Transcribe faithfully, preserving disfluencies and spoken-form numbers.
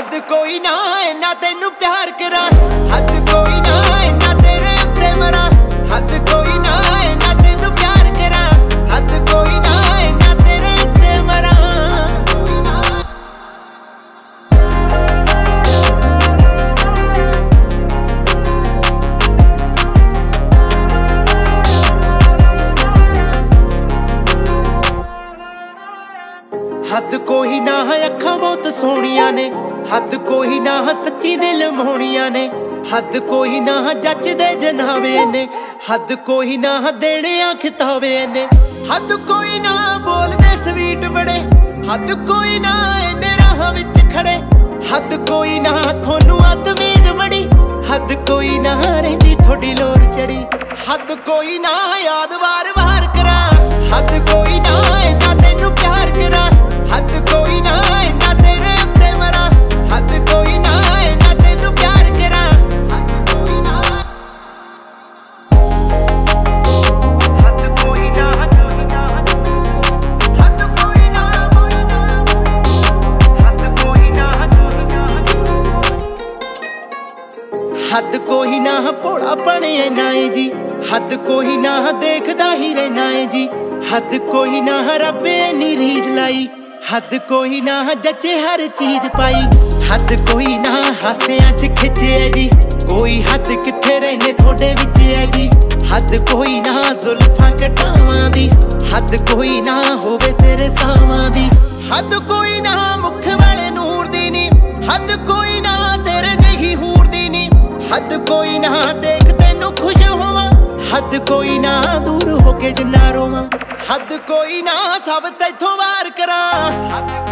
हद कोई ना इन्ना तेनू प्यार करा, हद कोई ना इन्ना तेरे उत्ते मरा, हद कोई ना इन्ना तेनू प्यार करा, हद कोई ना इन्ना तेरे उत्ते मरा। हद कोई ना अखां बहुत सोहणियां ने, हद कोई ना सच्ची दिल मोहणियां ने, हद कोई ना जचदे जनावे ने, हद कोई ना देने खिताबे ने, हद कोई ना बोलदे स्वीट बड़े, हद कोई ना इन्ने राह विच खड़े, हद कोई ना थोनू तमीज बड़ी, हद कोई ना रहिंदी थोड़ी लोर चढ़ी, हद कोई ना याद वार वार करा, हद कोई ना इन्ना तेनू प्यार करा, हद कोई ना इन्ना तेरे उत्ते मरा, हद कोई ना इन्ना तेनू प्यार करा, हद कोई ना हद कोई ना हद कोई ना हद कोई ना हद कोई ना भोला बने ना है जी, हद कोई ना देखदा ही रहना है जी, हद कोई ना रब्बे नी रीझ लाई, हद कोई ना जचे हर चीज पाई, हद कोई ना हासियां च खिचे है जी, कोई हद किथे रहने थोड़े विच है जी, हद कोई ना जुल्फां कटावां दी, हद कोई ना होवे तेरे सावां दी, हद कोई ना मुख वाले नूर दी नी, हद कोई ना तेरे जही हूर दी नी, हद कोई ना देख तैनू खुश होवां, हद कोई ना दूर होके जिन्ना रोवां, हद कोई ना सब तैथों वार करा।